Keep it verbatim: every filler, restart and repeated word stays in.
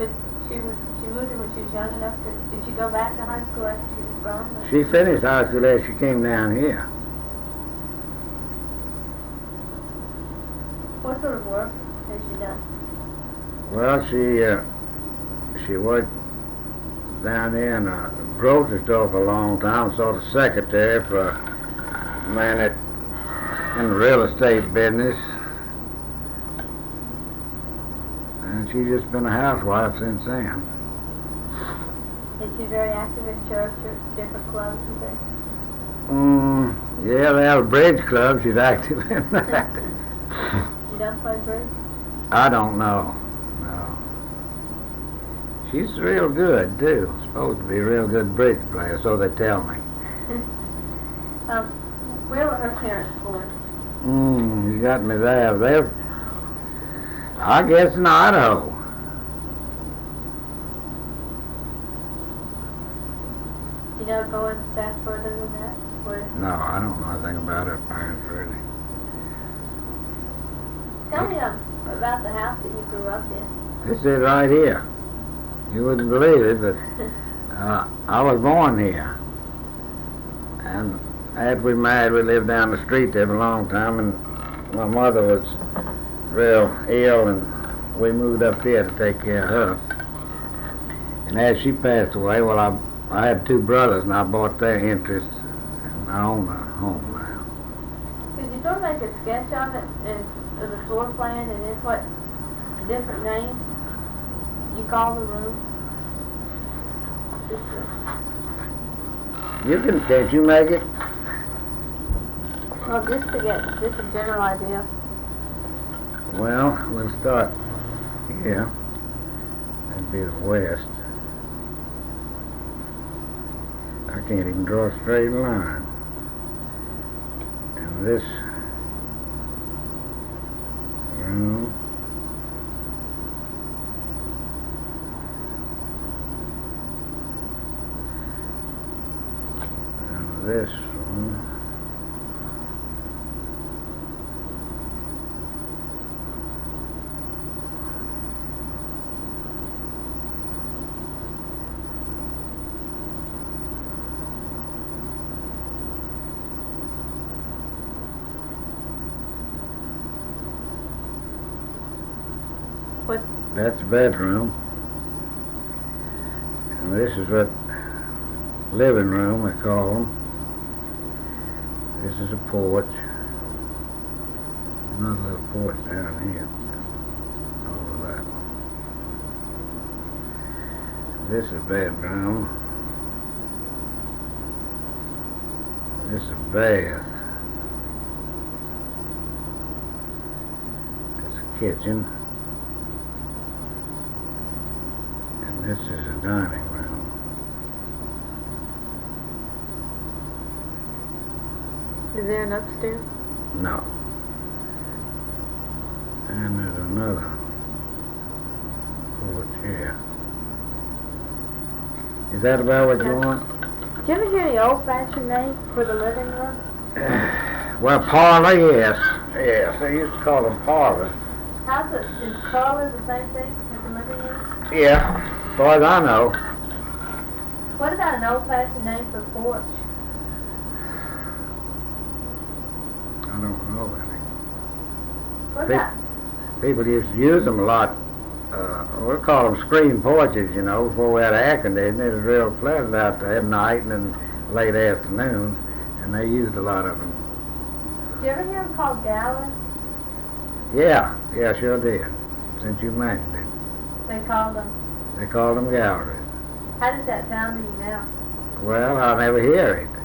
But she was she moved here when she was young enough to. Did she go back to high school after she was grown? Or? She finished high school as she came down here. What sort of work has she done? Well, she uh, she worked down there in a grocery store for a long time, sort of secretary for a man that in the real estate business. And she's just been a housewife since then. Is she very active in church or different clubs and things? Mm, yeah, they have a bridge club. She's active in that. She does play bridge? I don't know. No. She's real good, too. Supposed to be a real good bridge player, so they tell me. um, where were her parents born? Mm, you got me there. They're, I guess, in Idaho. You know, going back further than that? Where? No, I don't know anything about her parents, really. Tell me um, about the house that you grew up in. This is right here. You wouldn't believe it, but uh, I was born here. And after we married, we lived down the street there for a long time, and my mother was real ill, and we moved up here to take care of her. And as she passed away, well, I, I had two brothers, and I bought their interest, and I own a home now. Could you sort of make a sketch of it, and of the floor plan, and then what different names you call the room? Just to, You can, can't you make it? well, just to get just a general idea. Well, we'll start here. That'd be the west. I can't even draw a straight line. And this room and this one. What? That's the bedroom. And this is what living room, we call them. This is a porch. Another little porch down here. Over that. This is a bedroom. This is a bath. It's a kitchen. This is a dining room. Is there an upstairs? No. And there's another porch here. Is that about what you want? Did you ever hear the old-fashioned name for the living room? Well, parlor, yes. Yes, they used to call them parlor. How's it? Is parlor the same thing as the living room? Yeah, as far as I know. What about an old-fashioned name for porch? I don't know any. What Pe- about? People used to use them a lot. Uh, we call them screen porches, you know, before we had air conditioning. It was real pleasant out there at night and then late afternoons, and they used a lot of them. Did you ever hear them called galleries? Yeah, yeah, sure did, since you mentioned it. They call them. They call them galleries. How does that sound to you now? Well, I never hear it.